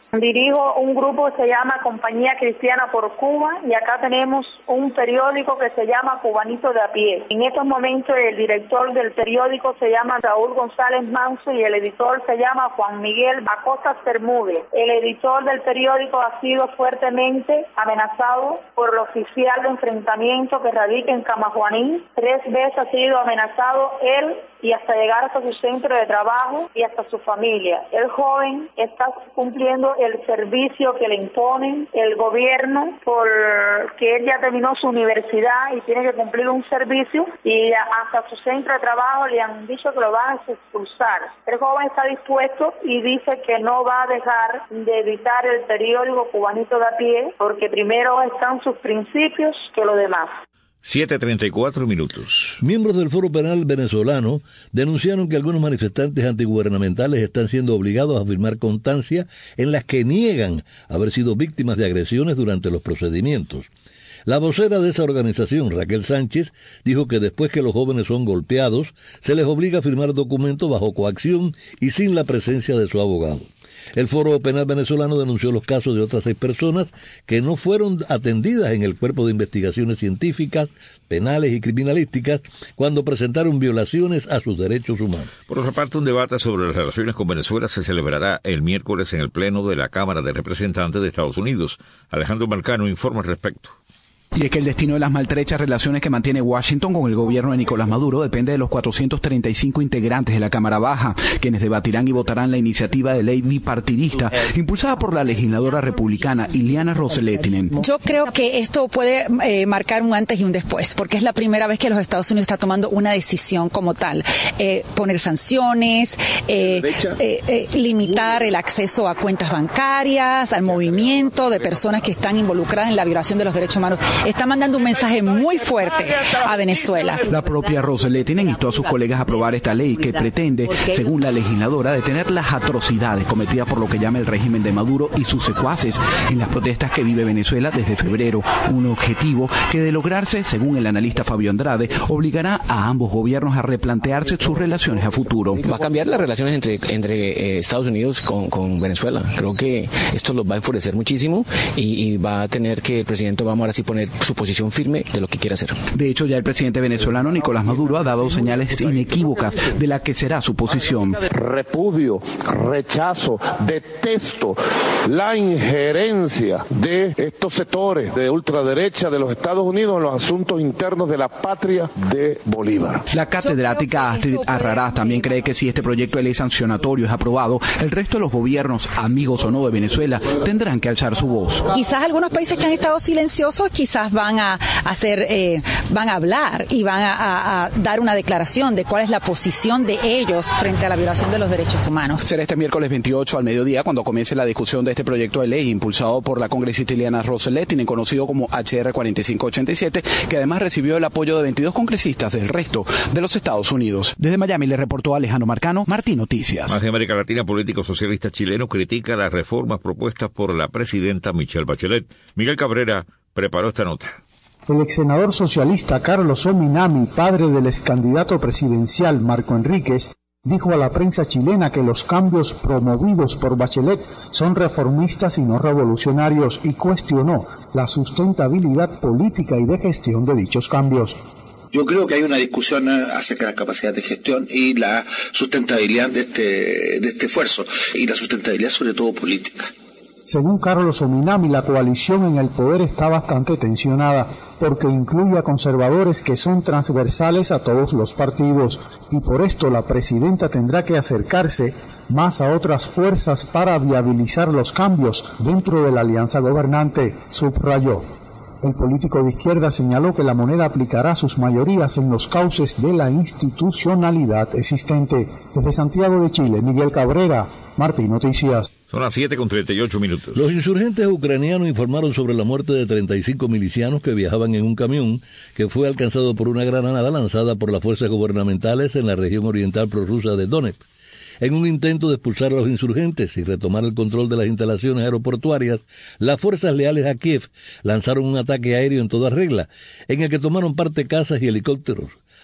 Dirijo un grupo que se llama Compañía Cristiana por Cuba y acá tenemos un periódico que se llama Cubanito de a pie. En estos momentos el director del periódico se llama Raúl González Manso y el editor se llama Juan Miguel Acosta Bermúdez. El editor del periódico ha sido fuertemente amenazado por el oficial de enfrentamiento que radica en Camajuaní. Tres veces ha sido amenazado él y hasta llegar hasta su centro de trabajo y hasta su familia. El joven está cumpliendo el servicio que le imponen el gobierno porque él ya terminó su universidad y tiene que cumplir un servicio y hasta su centro de trabajo le han dicho que lo van a expulsar. El joven está dispuesto y dice que no va a dejar de editar el periódico Cubanito de a pie porque primero están sus principios que lo demás. siete treinta y cuatro minutos. Miembros del Foro Penal venezolano denunciaron que algunos manifestantes antigubernamentales están siendo obligados a firmar constancia en las que niegan haber sido víctimas de agresiones durante los procedimientos. La vocera de esa organización, Raquel Sánchez, dijo que después que los jóvenes son golpeados, se les obliga a firmar documentos bajo coacción y sin la presencia de su abogado. El Foro Penal venezolano denunció los casos de otras seis personas que no fueron atendidas en el Cuerpo de Investigaciones Científicas, Penales y Criminalísticas cuando presentaron violaciones a sus derechos humanos. Por otra parte, un debate sobre las relaciones con Venezuela se celebrará el miércoles en el Pleno de la Cámara de Representantes de Estados Unidos. Alejandro Marcano informa al respecto. Y es que el destino de las maltrechas relaciones que mantiene Washington con el gobierno de Nicolás Maduro depende de los cuatrocientos treinta y cinco integrantes de la Cámara Baja, quienes debatirán y votarán la iniciativa de ley bipartidista impulsada por la legisladora republicana Ileana Ros-Lehtinen. Yo creo que esto puede eh, marcar un antes y un después, porque es la primera vez que los Estados Unidos está tomando una decisión como tal. Eh, poner sanciones, eh, eh, eh, limitar el acceso a cuentas bancarias, al movimiento de personas que están involucradas en la violación de los derechos humanos. Está mandando un mensaje muy fuerte a Venezuela. La propia Ros-Lehtinen instó a sus colegas a aprobar esta ley que pretende, según la legisladora, detener las atrocidades cometidas por lo que llama el régimen de Maduro y sus secuaces en las protestas que vive Venezuela desde febrero. Un objetivo que, de lograrse, según el analista Fabio Andrade, obligará a ambos gobiernos a replantearse sus relaciones a futuro. Va a cambiar las relaciones entre, entre eh, Estados Unidos con, con Venezuela. Creo que esto los va a enfurecer muchísimo y, y va a tener que el presidente Obama ahora sí poner su posición firme de lo que quiere hacer. De hecho, ya el presidente venezolano Nicolás Maduro ha dado señales inequívocas de la que será su posición. Repudio, rechazo, detesto la injerencia de estos sectores de ultraderecha de los Estados Unidos en los asuntos internos de la patria de Bolívar. La catedrática Astrid Arraraz también cree que si este proyecto de ley sancionatorio es aprobado, el resto de los gobiernos, amigos o no de Venezuela, tendrán que alzar su voz. Quizás algunos países que han estado silenciosos, quizás van a hacer, eh, van a hablar y van a, a, a dar una declaración de cuál es la posición de ellos frente a la violación de los derechos humanos. Será este miércoles veintiocho al mediodía cuando comience la discusión de este proyecto de ley impulsado por la congresista Ileana Ros-Lehtinen, conocido como H R cuarenta y cinco ochenta y siete, que además recibió el apoyo de veintidós congresistas del resto de los Estados Unidos. Desde Miami le reportó Alejandro Marcano, Martín Noticias. Más de América Latina, político socialista chileno critica las reformas propuestas por la presidenta Michelle Bachelet. Miguel Cabrera preparó esta nota. El ex senador socialista Carlos Ominami, padre del ex candidato presidencial Marco Enríquez, dijo a la prensa chilena que los cambios promovidos por Bachelet son reformistas y no revolucionarios y cuestionó la sustentabilidad política y de gestión de dichos cambios. Yo creo que hay una discusión acerca de la capacidad de gestión y la sustentabilidad de este, de este esfuerzo, y la sustentabilidad sobre todo política. Según Carlos Ominami, la coalición en el poder está bastante tensionada porque incluye a conservadores que son transversales a todos los partidos y por esto la presidenta tendrá que acercarse más a otras fuerzas para viabilizar los cambios dentro de la alianza gobernante, subrayó. El político de izquierda señaló que la moneda aplicará sus mayorías en los cauces de la institucionalidad existente. Desde Santiago de Chile, Miguel Cabrera, Martín Noticias. Son las siete con treinta y ocho minutos. Los insurgentes ucranianos informaron sobre la muerte de treinta y cinco milicianos que viajaban en un camión que fue alcanzado por una granada lanzada por las fuerzas gubernamentales en la región oriental prorrusa de Donetsk. En un intento de expulsar a los insurgentes y retomar el control de las instalaciones aeroportuarias, las fuerzas leales a Kiev lanzaron un ataque aéreo en toda regla, en el que tomaron parte cazas y helicópteros.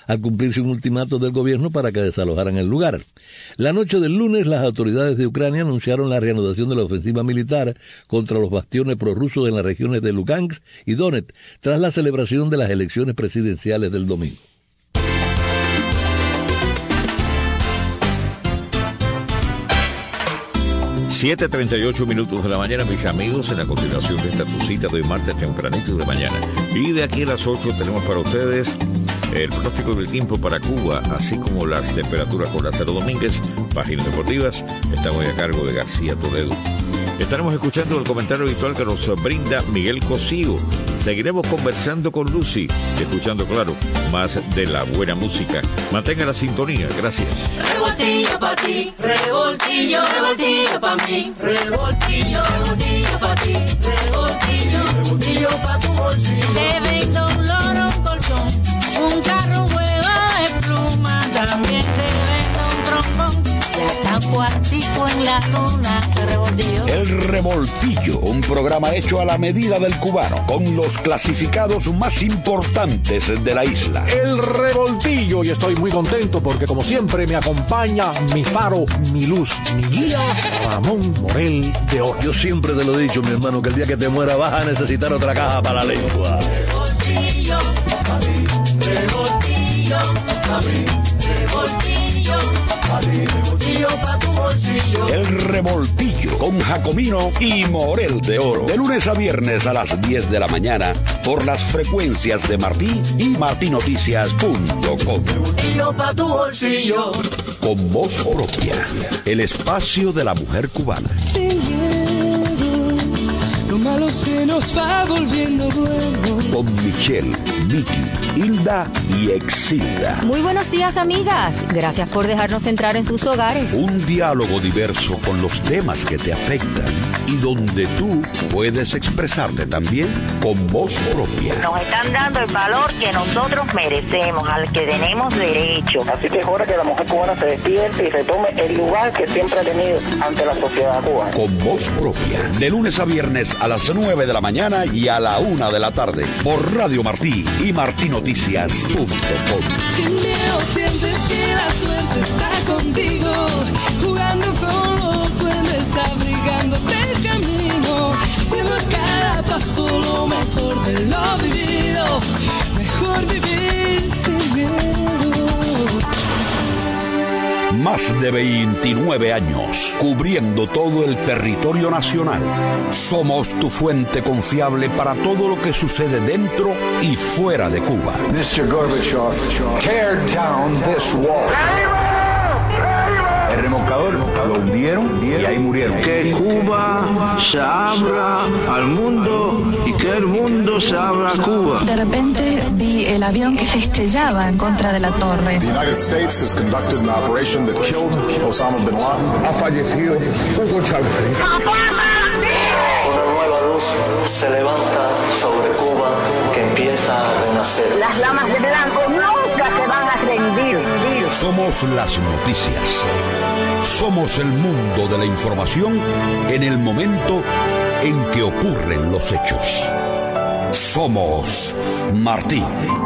al cumplirse un ultimato del gobierno para que desalojaran el lugar. La noche del lunes, las autoridades de Ucrania anunciaron la reanudación de la ofensiva militar contra los bastiones prorrusos en las regiones de Lugansk y Donetsk, tras la celebración de las elecciones presidenciales del domingo. siete treinta y ocho minutos de la mañana, mis amigos, en la continuación de esta tu cita de hoy martes tempranito de mañana. Y de aquí a las ocho tenemos para ustedes el pronóstico del tiempo para Cuba, así como las temperaturas con Lázaro Domínguez. Páginas deportivas están hoy a cargo de García Toledo. Estaremos escuchando el comentario habitual que nos brinda Miguel Cosío. Seguiremos conversando con Lucy, escuchando, claro, más de la buena música. Mantenga la sintonía, gracias. Revoltillo pa' ti, revoltillo, revoltillo pa' mí, revoltillo, revoltillo pa' ti, revoltillo, revoltillo pa' tu bolsillo. Te vendo un loro, un colchón, un carro, un huevo de pluma, también te vendo un trombón, y hasta un cuartico en la luna, revoltillo. El Revoltillo, un programa hecho a la medida del cubano, con los clasificados más importantes de la isla. El Revoltillo, y estoy muy contento porque como siempre me acompaña mi faro, mi luz, mi guía, Ramón Morel de Oro. Yo siempre te lo he dicho, mi hermano, que el día que te muera vas a necesitar otra caja para la lengua. Revoltillo, a mí, revoltillo, a mí, revoltillo, a mí, revoltillo pa' tu bolsillo. El Revoltillo con Jacomino y Morel de Oro. De lunes a viernes a las diez de la mañana por las frecuencias de Martí y martí noticias punto com. Revoltillo pa' tu bolsillo. Con voz propia. El espacio de la mujer cubana. Sin miedo, lo malo se nos va volviendo bueno. Con Michelle, Vicky, Hilda y Exilda. Muy buenos días, amigas. Gracias por dejarnos entrar en sus hogares. Un diálogo diverso con los temas que te afectan y donde tú puedes expresarte también con voz propia. Nos están dando el valor que nosotros merecemos, al que tenemos derecho. Así que es hora que la mujer cubana se despierte y retome el lugar que siempre ha tenido ante la sociedad cubana. Con voz propia, de lunes a viernes a las nueve de la mañana y a la una de la tarde, por Radio Martí y martí noticias punto com. Sin miedo sientes que la suerte está contigo, jugando con los duendes, abrigándote el camino, siendo cada paso lo mejor de lo vivido, mejor vivir sin miedo. Más de veintinueve años, cubriendo todo el territorio nacional. Somos tu fuente confiable para todo lo que sucede dentro y fuera de Cuba. mister Gorbachev, tear down this wall. El remolcador lo hundieron y ahí murieron. Que Cuba se abra al mundo y que el mundo se abra a Cuba. De repente vi el avión que se estrellaba en contra de la torre. The United States has conducted an operation that killed Osama bin Laden. Ha fallecido Hugo Chávez. Una nueva luz se levanta sobre Cuba que empieza a renacer. Las damas de blanco nunca se van a rendir. Somos las noticias. Somos el mundo de la información en el momento en que ocurren los hechos. Somos Martí.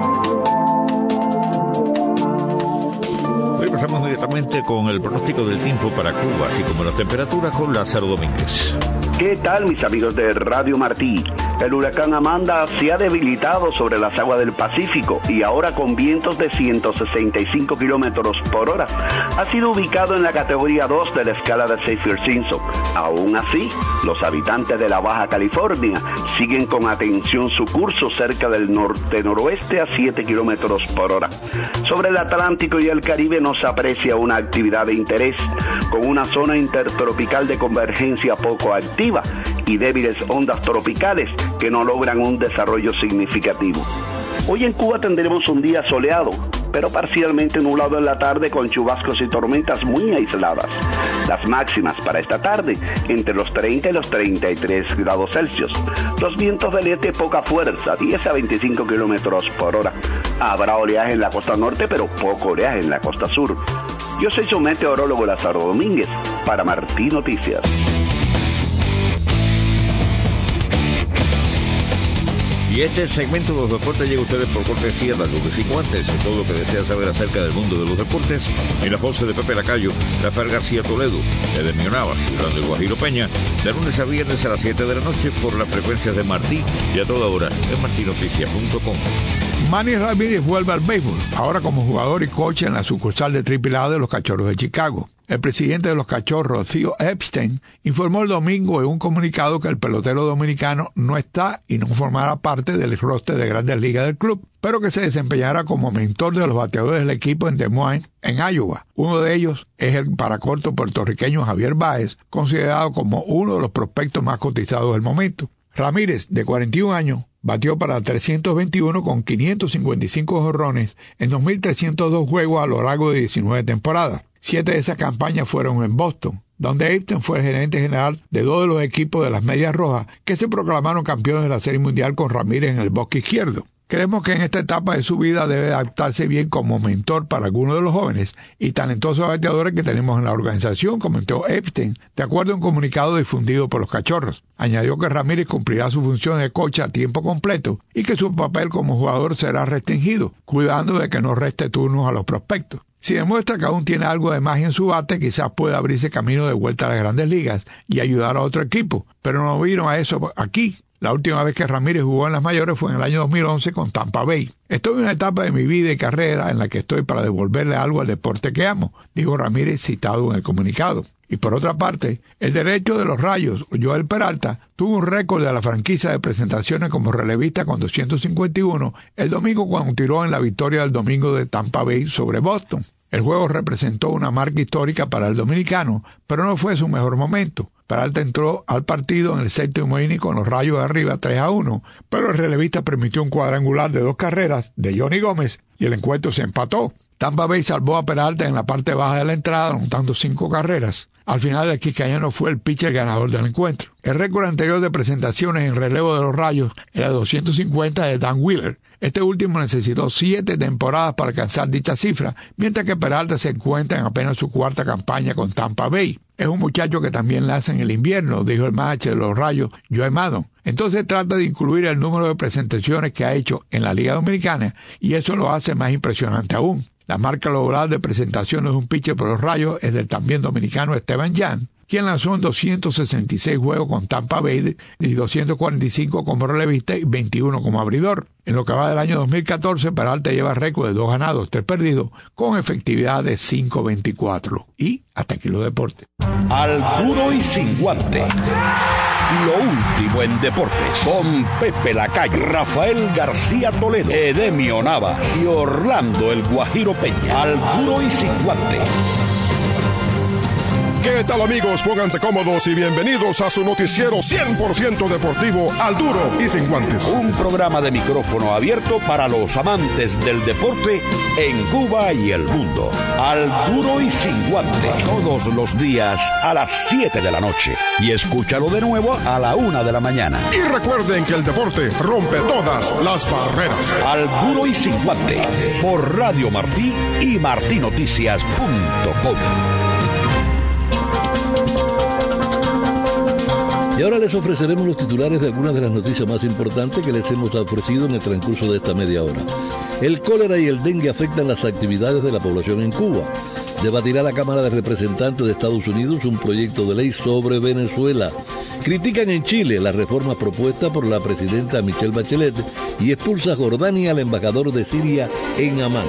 Hoy pasamos inmediatamente con el pronóstico del tiempo para Cuba, así como las temperaturas con Lázaro Domínguez. ¿Qué tal, mis amigos de Radio Martí? El huracán Amanda se ha debilitado sobre las aguas del Pacífico y ahora con vientos de ciento sesenta y cinco kilómetros por hora. Ha sido ubicado en la categoría dos de la escala de Saffir-Simpson. Aún así, los habitantes de la Baja California siguen con atención su curso cerca del norte-noroeste a siete kilómetros por hora. Sobre el Atlántico y el Caribe no se aprecia una actividad de interés, con una zona intertropical de convergencia poco activa y débiles ondas tropicales que no logran un desarrollo significativo. Hoy en Cuba tendremos un día soleado, pero parcialmente nublado en la tarde con chubascos y tormentas muy aisladas. Las máximas para esta tarde entre los treinta y los treinta y tres grados Celsius. Los vientos del este poca fuerza, diez a veinticinco kilómetros por hora. Habrá oleaje en la costa norte, pero poco oleaje en la costa sur. Yo soy su meteorólogo Lázaro Domínguez para Martí Noticias. Y este segmento de los deportes llega a ustedes por cortesía de Algo de Cincuantes. Todo lo que desea saber acerca del mundo de los deportes en la voz de Pepe Lacayo, Rafael García Toledo, Edemio Navas y Orlando Guajiro Peña, de lunes a viernes a las siete de la noche por las frecuencias de Martí y a toda hora en marti noticias punto com. Manny Ramírez vuelve al béisbol, ahora como jugador y coach en la sucursal de triple A de los Cachorros de Chicago. El presidente de los Cachorros, Theo Epstein, informó el domingo en un comunicado que el pelotero dominicano no está y no formará parte del roster de Grandes Ligas del club, pero que se desempeñará como mentor de los bateadores del equipo en Des Moines, en Iowa. Uno de ellos es el paracorto puertorriqueño Javier Báez, considerado como uno de los prospectos más cotizados del momento. Ramírez, de cuarenta y un años, batió para trescientos veintiuno con quinientos cincuenta y cinco jonrones en dos mil trescientos dos juegos a lo largo de diecinueve temporadas. Siete de esas campañas fueron en Boston, donde Epstein fue el gerente general de dos de los equipos de las Medias Rojas que se proclamaron campeones de la Serie Mundial con Ramírez en el bosque izquierdo. Creemos que en esta etapa de su vida debe adaptarse bien como mentor para algunos de los jóvenes y talentosos bateadores que tenemos en la organización, comentó Epstein, de acuerdo a un comunicado difundido por los Cachorros. Añadió que Ramírez cumplirá su función de coach a tiempo completo y que su papel como jugador será restringido, cuidando de que no reste turnos a los prospectos. Si demuestra que aún tiene algo de magia en su bate, quizás pueda abrirse camino de vuelta a las Grandes Ligas y ayudar a otro equipo, pero no vino a eso aquí. La última vez que Ramírez jugó en las mayores fue en el año dos mil once con Tampa Bay. Estoy en una etapa de mi vida y carrera en la que estoy para devolverle algo al deporte que amo, dijo Ramírez citado en el comunicado. Y por otra parte, el derecho de los Rayos, Joel Peralta, tuvo un récord de la franquicia de presentaciones como relevista con doscientos cincuenta y uno el domingo cuando tiró en la victoria del domingo de Tampa Bay sobre Boston. El juego representó una marca histórica para el dominicano, pero no fue su mejor momento. Peralta entró al partido en el séptimo inning con los Rayos de arriba tres a uno, pero el relevista permitió un cuadrangular de dos carreras de Johnny Gómez y el encuentro se empató. Tampa Bay salvó a Peralta en la parte baja de la entrada, anotando cinco carreras. Al final, el quisqueñano fue el pitcher ganador del encuentro. El récord anterior de presentaciones en relevo de los Rayos era de doscientos cincuenta de Dan Wheeler. Este último necesitó siete temporadas para alcanzar dicha cifra, mientras que Peralta se encuentra en apenas su cuarta campaña con Tampa Bay. Es un muchacho que también lanza en el invierno, dijo el manager de los Rayos, Joe Maddon. Entonces trata de incluir el número de presentaciones que ha hecho en la Liga Dominicana y eso lo hace más impresionante aún. La marca lograda de presentaciones de un pitcher por los Rayos es del también dominicano Esteban Yan, quien lanzó en doscientos sesenta y seis juegos con Tampa Bay y doscientos cuarenta y cinco como relevista y veintiuno como abridor. En lo que va del año dos mil catorce, Peralta lleva récord de dos ganados, tres perdidos, con efectividad de cinco veinticuatro. Y hasta aquí los deportes. Al duro y sin guante. Lo último en deportes con Pepe Lacayo, Rafael García Toledo, Edemio Navas y Orlando el Guajiro Peña. Al duro y sin guante. ¿Qué tal, amigos? Pónganse cómodos y bienvenidos a su noticiero cien por ciento deportivo Al Duro y Sin Guantes. Un programa de micrófono abierto para los amantes del deporte en Cuba y el mundo. Al Duro y Sin Guante. Todos los días a las siete de la noche. Y escúchalo de nuevo a la una de la mañana. Y recuerden que el deporte rompe todas las barreras. Al Duro y Sin Guante. Por Radio Martí y marti noticias punto com. Y ahora les ofreceremos los titulares de algunas de las noticias más importantes que les hemos ofrecido en el transcurso de esta media hora. El cólera y el dengue afectan las actividades de la población en Cuba. Debatirá la Cámara de Representantes de Estados Unidos un proyecto de ley sobre Venezuela. Critican en Chile la reforma propuesta por la presidenta Michelle Bachelet y expulsa a Jordania al embajador de Siria en Amán.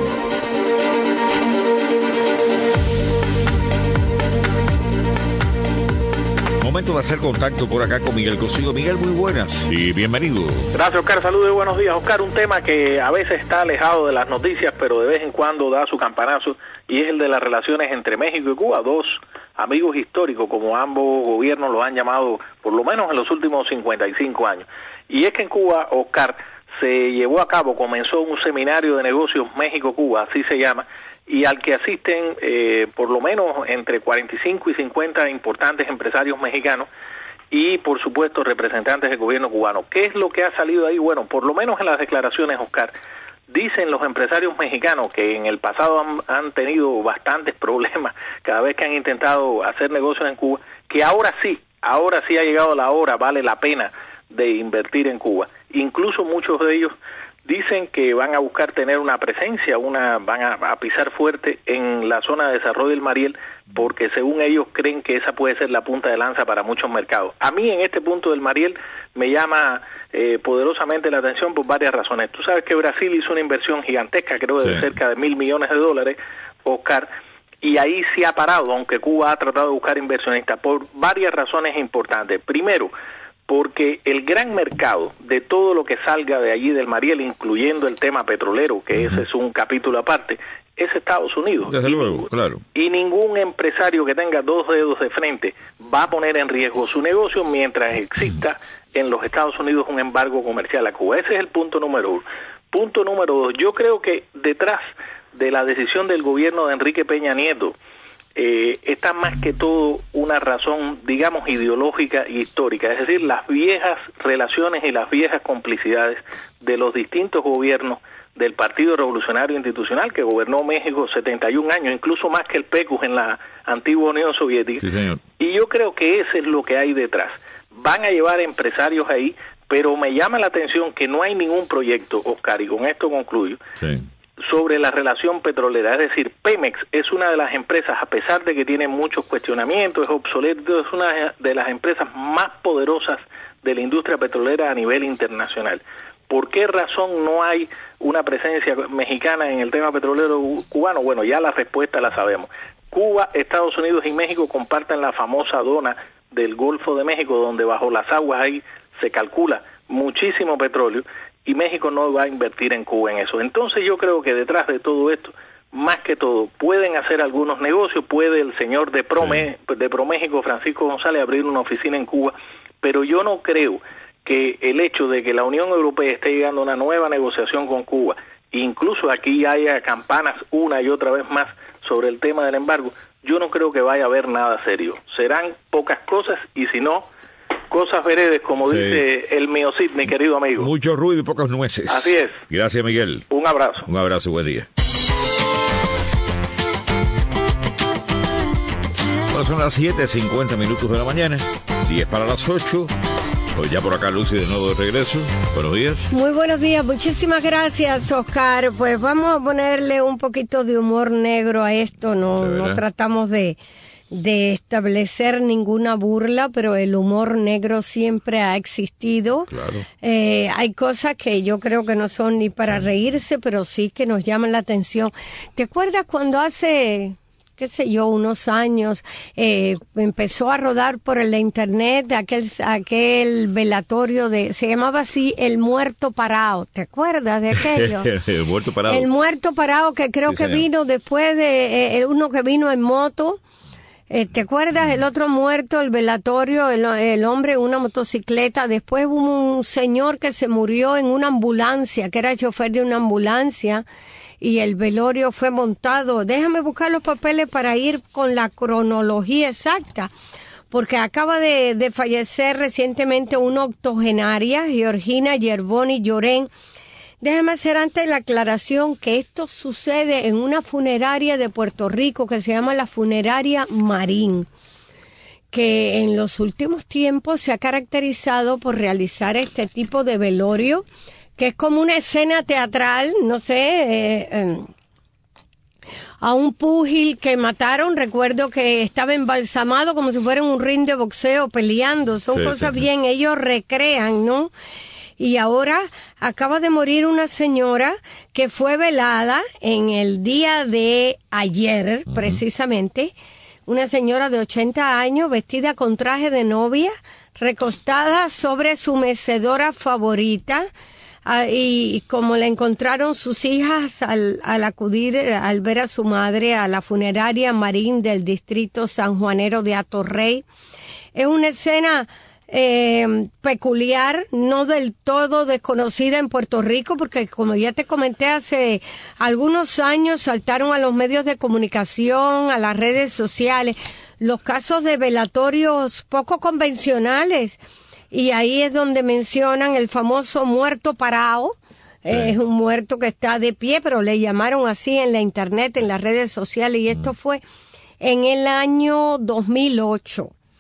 Momento de hacer contacto por acá con Miguel Cosío. Miguel, muy buenas y bienvenido. Gracias, Oscar. Saludos y buenos días. Oscar, un tema que a veces está alejado de las noticias, pero de vez en cuando da su campanazo, y es el de las relaciones entre México y Cuba, dos amigos históricos, como ambos gobiernos los han llamado, por lo menos en los últimos cincuenta y cinco años. Y es que en Cuba, Oscar, se llevó a cabo, comenzó un seminario de negocios México-Cuba, así se llama, y al que asisten eh, por lo menos entre cuarenta y cinco y cincuenta importantes empresarios mexicanos y, por supuesto, representantes del gobierno cubano. ¿Qué es lo que ha salido ahí? Bueno, por lo menos en las declaraciones, Oscar, dicen los empresarios mexicanos que en el pasado han, han tenido bastantes problemas cada vez que han intentado hacer negocios en Cuba, que ahora sí, ahora sí ha llegado la hora, vale la pena de invertir en Cuba. Incluso muchos de ellos dicen que van a buscar tener una presencia, una van a, a pisar fuerte en la zona de desarrollo del Mariel, porque según ellos creen que esa puede ser la punta de lanza para muchos mercados. A mí en este punto del Mariel me llama eh, poderosamente la atención por varias razones. Tú sabes que Brasil hizo una inversión gigantesca, creo de sí. cerca de mil millones de dólares, Oscar, y ahí sí ha parado, aunque Cuba ha tratado de buscar inversionistas, por varias razones importantes. Primero, porque el gran mercado de todo lo que salga de allí del Mariel, incluyendo el tema petrolero, que ese es un capítulo aparte, es Estados Unidos. Desde y, luego, claro. Y ningún empresario que tenga dos dedos de frente va a poner en riesgo su negocio mientras exista en los Estados Unidos un embargo comercial a Cuba. Ese es el punto número uno. Punto número dos, yo creo que detrás de la decisión del gobierno de Enrique Peña Nieto, Eh, está más que todo una razón, digamos, ideológica e histórica, es decir, las viejas relaciones y las viejas complicidades de los distintos gobiernos del Partido Revolucionario Institucional, que gobernó México setenta y un años, incluso más que el P E C U en la antigua Unión Soviética. Sí, señor. Y yo creo que eso es lo que hay detrás. Van a llevar empresarios ahí, pero me llama la atención que no hay ningún proyecto, Oscar, y con esto concluyo, sí. sobre la relación petrolera. Es decir, Pemex es una de las empresas, a pesar de que tiene muchos cuestionamientos, es obsoleto, es una de las empresas más poderosas de la industria petrolera a nivel internacional. ¿Por qué razón no hay una presencia mexicana en el tema petrolero cubano? Bueno, ya la respuesta la sabemos. Cuba, Estados Unidos y México comparten la famosa dona del Golfo de México, donde bajo las aguas ahí se calcula muchísimo petróleo, y México no va a invertir en Cuba en eso. Entonces yo creo que detrás de todo esto, más que todo, pueden hacer algunos negocios, puede el señor de Prome, sí. de ProMéxico, Francisco González, abrir una oficina en Cuba, pero yo no creo que el hecho de que la Unión Europea esté llegando a una nueva negociación con Cuba, incluso aquí haya campanas una y otra vez más sobre el tema del embargo, yo no creo que vaya a haber nada serio. Serán pocas cosas, y si no, cosas veredes, como sí. dice el mío Cid, mi querido amigo. Mucho ruido y pocas nueces. Así es. Gracias, Miguel. Un abrazo. Un abrazo, buen día. Bueno, son las siete cincuenta minutos de la mañana, diez para las ocho. Hoy ya por acá Lucy de nuevo de regreso. Buenos días. Muy buenos días, muchísimas gracias, Oscar. Pues vamos a ponerle un poquito de humor negro a esto. No, no tratamos de... de establecer ninguna burla, pero el humor negro siempre ha existido. Claro. Eh, hay cosas que yo creo que no son ni para reírse, pero sí que nos llaman la atención. ¿Te acuerdas cuando hace, qué sé yo, unos años, eh, empezó a rodar por el internet aquel, aquel velatorio de, se llamaba así, El Muerto Parado? ¿Te acuerdas de aquello? El Muerto Parado. El Muerto Parado, que creo sí, que señor. vino después de, eh, uno que vino en moto. Eh, ¿Te acuerdas? El otro muerto, el velatorio, el, el hombre en una motocicleta. Después hubo un señor que se murió en una ambulancia, que era el chofer de una ambulancia, y el velorio fue montado. Déjame buscar los papeles para ir con la cronología exacta, porque acaba de, de fallecer recientemente una octogenaria, Georgina Yerboni Llorén. Déjame hacer antes la aclaración que esto sucede en una funeraria de Puerto Rico que se llama la Funeraria Marín, que en los últimos tiempos se ha caracterizado por realizar este tipo de velorio, que es como una escena teatral, no sé, eh, eh, a un púgil que mataron, recuerdo que estaba embalsamado como si fuera en un ring de boxeo peleando, son sí, cosas sí, bien, sí. ellos recrean, ¿no? Y ahora acaba de morir una señora que fue velada en el día de ayer, uh-huh. precisamente, una señora de ochenta años vestida con traje de novia, recostada sobre su mecedora favorita, uh, y, y como la encontraron sus hijas al, al acudir, al ver a su madre a la funeraria Marín del distrito sanjuanero de Atorrey. Es una escena Eh, peculiar, no del todo desconocida en Puerto Rico, porque como ya te comenté hace algunos años saltaron a los medios de comunicación, a las redes sociales, los casos de velatorios poco convencionales, y ahí es donde mencionan el famoso muerto parado. Sí. Eh, es un muerto que está de pie, pero le llamaron así en la internet, en las redes sociales, y esto fue en el año dos mil ocho.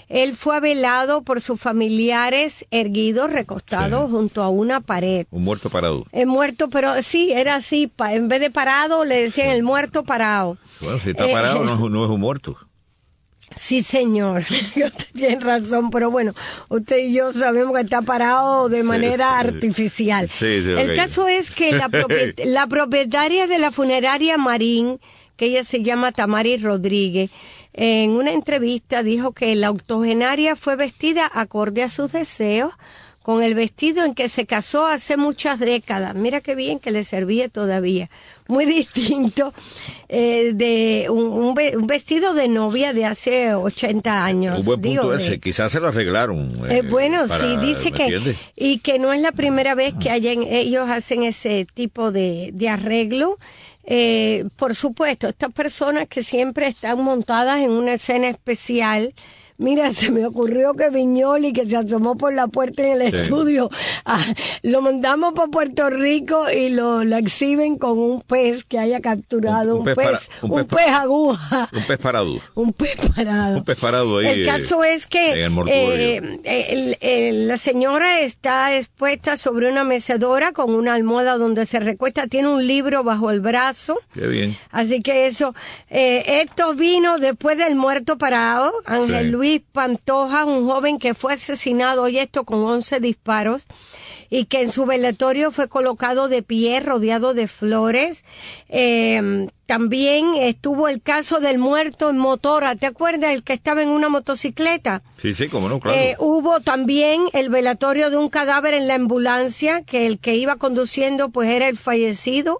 él fue velado por sus familiares erguidos, recostados sí. junto a una pared. Un muerto parado. El muerto, pero sí, era así, pa, en vez de parado le decían sí. el muerto parado. Bueno, si está parado eh, no, no es un muerto. Sí, señor, usted tiene razón, pero bueno, usted y yo sabemos que está parado de manera sí, artificial. Sí, sí, el okay. caso es que la, propiet- la propietaria de la funeraria Marín, que ella se llama Tamari Rodríguez, en una entrevista dijo que la octogenaria fue vestida acorde a sus deseos, con el vestido en que se casó hace muchas décadas. Mira qué bien que le servía todavía. Muy distinto eh, de un, un, un vestido de novia de hace ochenta años. Un buen punto digo, ese, de, quizás se lo arreglaron. Eh, eh, bueno, para, sí, dice que... ¿entiendes? Y que no es la primera vez que hayan, ellos hacen ese tipo de, de arreglo. Eh, por supuesto, estas personas que siempre están montadas en una escena especial. Mira, se me ocurrió que Viñoli, que se asomó por la puerta en el sí. estudio, ah, lo mandamos para Puerto Rico y lo, lo exhiben con un pez que haya capturado, un, un, pez, pez, para, un, un pez, pez aguja. Un pez parado. Un pez parado. Un pez parado ahí. El caso eh, es que eh, el, el, la señora está expuesta sobre una mecedora con una almohada donde se recuesta, tiene un libro bajo el brazo. Qué bien. Así que eso, eh, esto vino después del muerto parado, Ángel sí. Luis Pantoja, un joven que fue asesinado, oye esto, con once disparos, y que en su velatorio fue colocado de pie, rodeado de flores. Eh, también estuvo el caso del muerto en motora, ¿te acuerdas? El que estaba en una motocicleta. Sí, sí, cómo no, claro. Eh, hubo también el velatorio de un cadáver en la ambulancia, que el que iba conduciendo pues era el fallecido.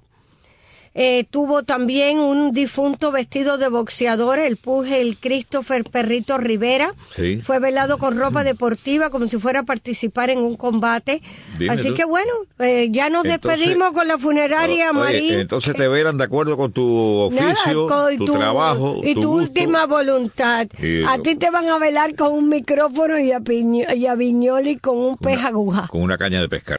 Eh, tuvo también un difunto vestido de boxeador, el puje, el Christopher Perrito Rivera. Sí. Fue velado con ropa deportiva como si fuera a participar en un combate. Dime Así tú. que bueno, eh, ya nos entonces, despedimos con la funeraria oye, Marín. Entonces te velan de acuerdo con tu oficio, Nada, con tu, tu trabajo, y tu, tu última voluntad. Y a ti te van a velar con un micrófono y a, Piño, y a Viñoli con un pez una, aguja. Con una caña de pescar.